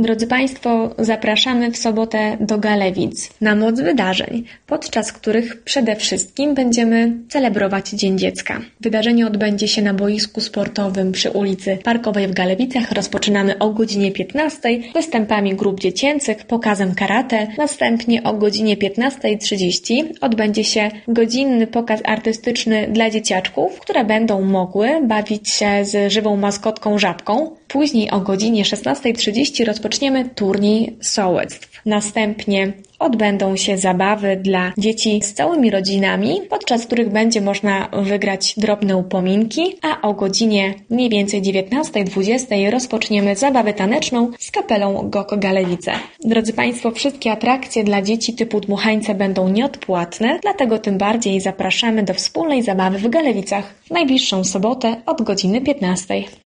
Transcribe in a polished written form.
Drodzy Państwo, zapraszamy w sobotę do Galewic na moc wydarzeń, podczas których przede wszystkim będziemy celebrować Dzień Dziecka. Wydarzenie odbędzie się na boisku sportowym przy ulicy Parkowej w Galewicach. Rozpoczynamy o godzinie 15 występami grup dziecięcych, pokazem karate. Następnie o godzinie 15:30 odbędzie się godzinny pokaz artystyczny dla dzieciaczków, które będą mogły bawić się z żywą maskotką Żabką. Później o godzinie 16:30 rozpoczniemy turniej sołectw. Następnie odbędą się zabawy dla dzieci z całymi rodzinami, podczas których będzie można wygrać drobne upominki, a o godzinie mniej więcej 19:20 rozpoczniemy zabawę taneczną z kapelą GOK Galewice. Drodzy Państwo, wszystkie atrakcje dla dzieci typu dmuchańce będą nieodpłatne, dlatego tym bardziej zapraszamy do wspólnej zabawy w Galewicach w najbliższą sobotę od godziny 15.